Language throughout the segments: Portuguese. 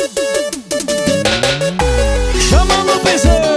Chama no piseiro.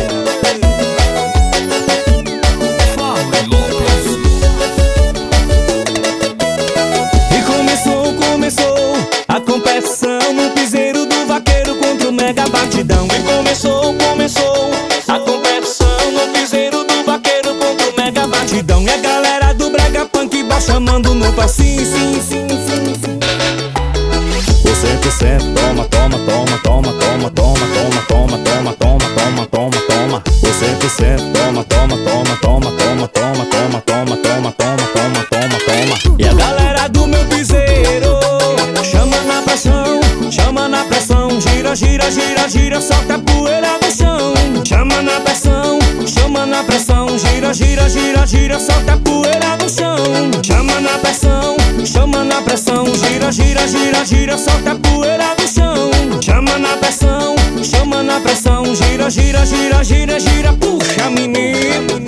E começou a competição no piseiro do vaqueiro contra o mega batidão. E começou a competição no piseiro do vaqueiro contra o mega batidão. E a galera do brega punk vai chamando no passinho, sim, sim, sim, sim. Você que senta, toma, toma, toma, toma, toma, toma, toma, toma, toma, toma, toma, toma, toma. Você que senta, toma, toma, toma, toma, toma, toma, toma, toma, toma, toma, toma, toma, toma. E a galera do meu piseiro chama na pressão, gira, gira, gira, gira, solta a poeira no chão. Chama na pressão, gira, gira, gira, gira, solta a poeira no chão. Chama na pressão, gira, gira, gira, gira, solta a poeira no chão. Chama na pressão, gira, gira, gira, gira, gira, puxa menino.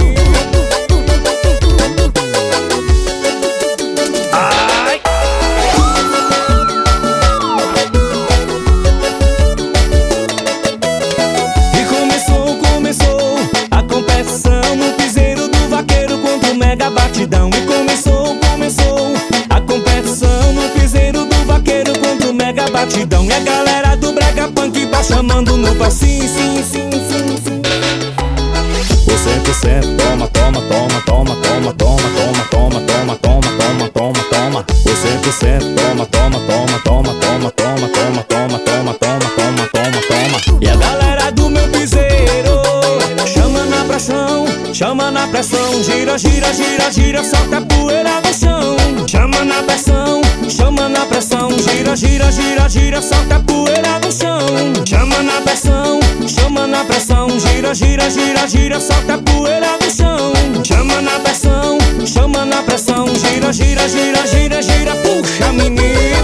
Ai. E começou a competição no piseiro do vaqueiro contra o mega batidão. E começou a competição no piseiro do vaqueiro contra o mega batidão. E a galera do brega punk vai chamando no passinho, sim, sim, sim, sim. Você que senta, toma, toma, toma, toma, toma, toma, toma, toma, toma, toma, toma, toma, toma. Você que senta, toma, toma, toma, toma, toma, toma, toma, toma, toma, toma, toma, toma, toma. E a galera do meu piseiro chama na pressão, gira, gira, gira, gira, solta a poeira no chão. Chama na pressão, gira, gira, gira, gira, solta a poeira no chão. Chama na pressão, gira, gira, gira, gira, solta a poeira no chão. Chama na pressão, gira, gira, gira, gira, gira, puxa menino.